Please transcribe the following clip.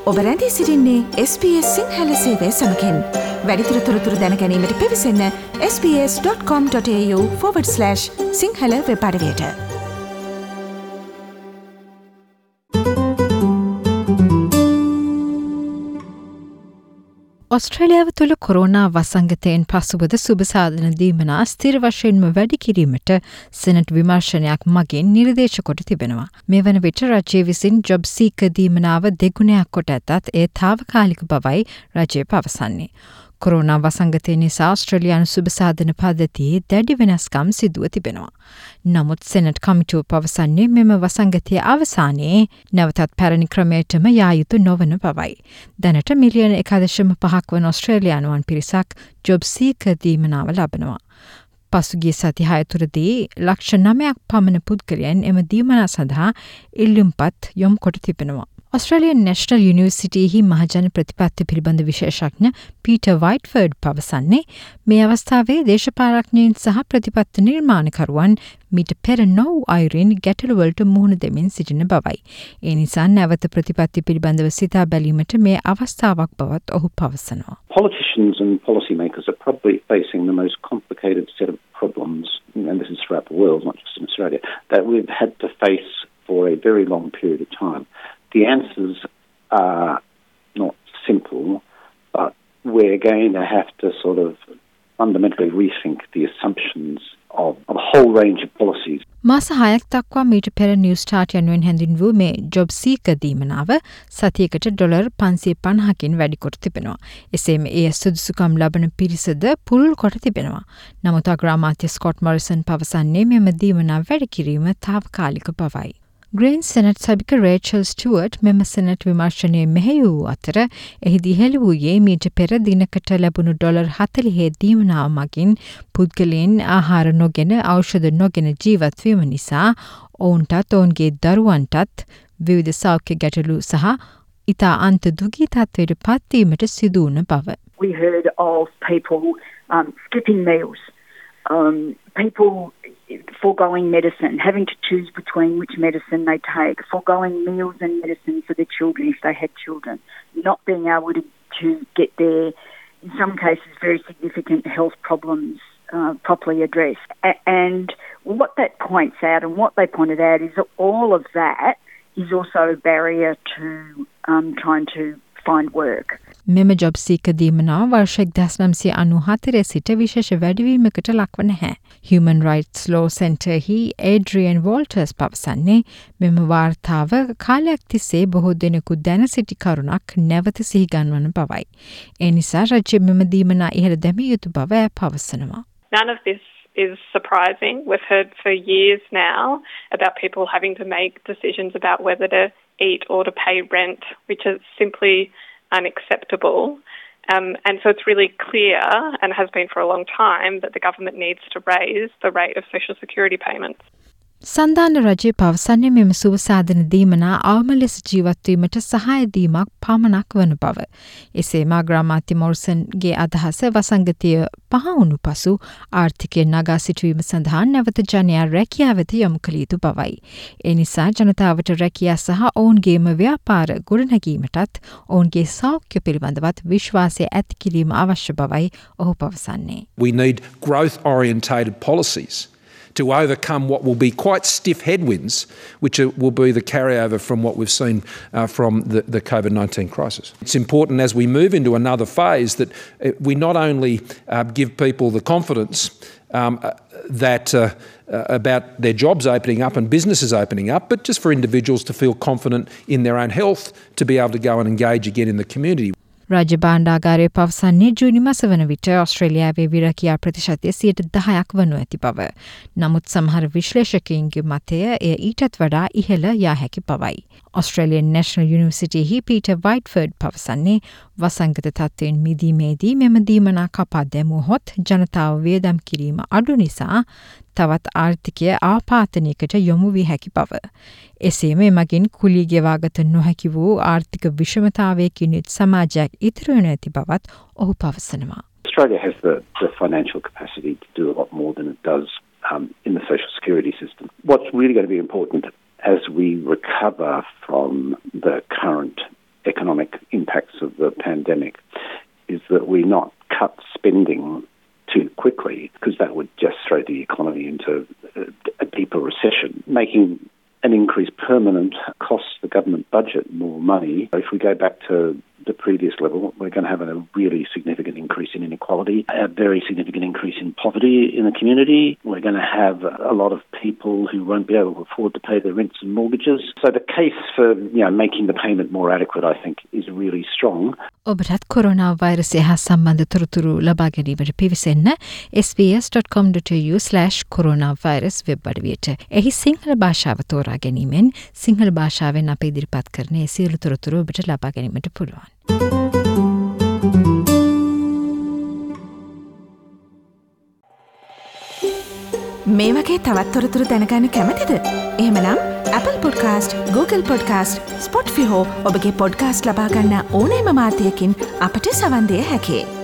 ඔබ රැඳී සිටින්නේ SBS සිංහල සේවය සමගින්. වැඩිදුර තොරතුරු දැන ගැනීමට පිවිසන්න sbs.com.au/සිංහල වෙබ් අඩවියට. ඔස්ට්‍රේලියාව තුළ කොරෝනා වසංගතයෙන් පසුබද සුබසාධන දීමනා ස්ථිර වශයෙන්ම වැඩි කිරීමට සෙනට් විමර්ශනයක් මගින් නිර්දේශ කොට තිබෙනවා. මේ වන විට රජය විසින් ජොබ් සීකර් දීමනාව දෙගුණයක් කොට ඇතත් ඒ තාවකාලික බවයි රජය පවසන්නේ. කොරෝනා වසංගතය නිසා ඔස්ට්‍රේලියානු සුබසාධන පද්ධතියේ දැඩි වෙනස්කම් සිදුව තිබෙනවා. නමුත් සෙනට් කමිටුව පවසන්නේ මෙම වසංගතය අවසානයේ නැවතත් පැරණි ක්‍රමයටම යා යුතු නොවන බවයි. දැනට මිලියන 1.5ක් වන ඔස්ට්‍රේලියානුවන් පිරිසක් ජොබ් සීකර් දීමනාව ලබනවා. පසුගිය සති 6 තුරදී ලක්ෂ 9ක් පමණ පුද්ගලයන් එම දීමනා සඳහා ඉල්ලුම්පත් යොමු කොට තිබෙනවා. ඔස්ට්‍රේලියන් නැෂනල් යුනිවර්සිටියෙහි මහජන ප්‍රතිපත්ති පිළිබඳ විශේෂඥ පීටර් වයිට්ෆර්ඩ් පවසන්නේ මේ අවස්ථාවේ දේශපාලඥයින් සහ ප්‍රතිපත්ති නිර්මාණකරුවන් මීට පෙර නොවූ අයුරින් ගැටලුවලට මුහුණ දෙමින් සිටින බවයි. ඒ නිසා නැවත ප්‍රතිපත්ති පිළිබඳව සිතා බැලීමට මේ අවස්ථාවක් බවත් ඔහු පවසනවා. Politicians and policymakers are probably facing the most complicated set of problems, and this is throughout the world, not just in Australia, that we've had to face for a very long period of time. The answers are not simple, but we're going to have to sort of fundamentally rethink the assumptions of a whole range of policies. මාස 6ක් දක්වා මීට පෙර New start යනුවෙන් හැඳින්වූ මේ job seeker දීමනාව සතියකට dollar 550කින් වැඩි කොට තිබෙනවා. එසේම එය සුදුසුකම් ලබන පිරිසද පුළුල් කොට තිබෙනවා. නමුත් අග්‍රාමාත්‍ය ස්කොට් මොරිසන් පවසන්නේ මෙම දීමනාව වැඩි කිරීම තාවකාලික බවයි. ග්‍රීන් සෙනට් සභික රේචල් ස්ටුවර්ට් මෙම සෙනට් විමර්ශනය මෙහෙය වූ අතර එහිදී හෙළි වූයේ මීට පෙර දිනකට ලැබුණු ඩොලර් 40 දීමනාව මගින් පුද්ගලයන් ආහාර නොගෙන ඖෂධ නොගෙන ජීවත් වීම නිසා ඔවුන්ටත් ඔවුන්ගේ දරුවන්ටත් විවිධ සෞඛ්‍ය ගැටලු සහ ඉතා අන්ත දුගී තත්ත්වයට පත්වීමට සිදු වුණ බව. We heard of people skipping meals, people foregoing medicine, having to choose between which medicine they take, foregoing meals and medicine for their children if they had children, not being able to get their, in some cases, very significant health problems properly addressed. And what that points out and what they pointed out is that all of that is also a barrier to trying to find work. මෙම job seeker දීමනාව වර්ෂ 1994 සිට විශේෂ වැඩිවීමකට ලක්ව නැහැ. Human Rights Law Centreහි ඒඩ්‍රියන් වෝල්ටර්ස් පවසන්නේ මෙම වාර්තාව කාලයක් තිස්සේ බොහෝ දෙනෙකු දැන සිටි කරුණක් නැවත සිහිගන්වන බවයි. ඒ නිසා රජය මෙම දීමනා ඉහළ දැමිය යුතු බව පවසනවා. None of this is surprising. We've heard for years now about people having to make decisions about whether to eat or to pay rent, which is simply unacceptable. And so it's really clear, and has been for a long time, that the government needs to raise the rate of social security payments. සන්ධාන රජය පවසන්නේ මෙම සුවසාධන දීමනා අවම ලෙස ජීවත්වීමට සහාය දීමක් පමණක් වන බව. එසේම අග්‍රාමාත්‍ය මොරිසන්ගේ අදහස වසංගතය පහවුණු පසු ආර්ථිකය නගා සිටුවීම සඳහා නැවත ජනයා රැකියාව වෙත යොමු කළ යුතු බවයි. ඒ නිසා ජනතාවට රැකියා සහ ඔවුන්ගේම ව්‍යාපාර ගොඩනැගීමටත් ඔවුන්ගේ සෞඛ්‍ය පිළිබඳවත් විශ්වාසය ඇති කිරීම අවශ්‍ය බවයි ඔහු පවසන්නේ. We need growth-orientated policies to overcome what will be quite stiff headwinds, which will be the carryover from what we've seen from the COVID-19 crisis. It's important as we move into another phase that we not only give people the confidence that about their jobs opening up and businesses opening up, but just for individuals to feel confident in their own health to be able to go and engage again in the community. රාජ්‍ය භාණ්ඩාගාරය පවසන්නේ ජූනි මාස වන විට ඔස්ට්‍රේලියාවේ විරකියා ප්‍රතිශතය 10% වනු ඇති බව. නමුත් සමහර විශ්ලේෂකයින්ගේ මතය එය ඊටත් වඩා ඉහළ යා හැකි බවයි. ඔස්ට්‍රේලියන් නැෂනල් යුනිවර්සිටියෙහි පීටර් වයිට්ෆර්ඩ් පවසන්නේ වසංගත තත්ත්වයෙන් මිදීමේදී මෙම දීමනා කපා දැමුවහොත් ජනතාව වියදම් කිරීම අඩු නිසා තවත් ආර්ථිකය ආපාතනයකට යොමු වී හැකි බව. එසේම එමගින් කුලී ගෙවාගත නොහැකි වූ ආර්ථික විෂමතාවයකින් යුත් සමාජයක් ඉතිරි වනු ඇති බවත් ඔහු පවසනවා. Australia has the financial capacity to do a lot more than it does in the social security system. What's really going to be important as we recover from the current economic the government budget more money. If we go back to the previous level, we're going to have a really significant increase in inequality, a very significant increase in poverty in the community. We're going to have a lot of people who won't be able to afford to pay their rents and mortgages. So the case for making the payment more adequate, I think, is really strong. ඔබටත් corona වෛරසය හා සම්බන්ධ තොරතුරු ලබා ගැනීමට පිවිසෙන්න sbs.com.au/coronavirus web අඩවියට. එහි සිංහල භාෂාව තෝරා ගැනීමෙන් සිංහල භාෂාවෙන් අප ඉදිරිපත් කරන සියලු තොරතුරු ඔබට ලබා ගැනීමට පුළුවන්. මේ වගේ තවත් තොරතුරු දැනගන්න කැමතිද? එහෙමනම් Apple Podcast, Google Podcast, Spotify හෝ ඔබගේ පොඩ්කාස්ට් ලබා ගන්න ඕනෑම මාධ්‍යයකින් අපට සවන් දිය හැකියි.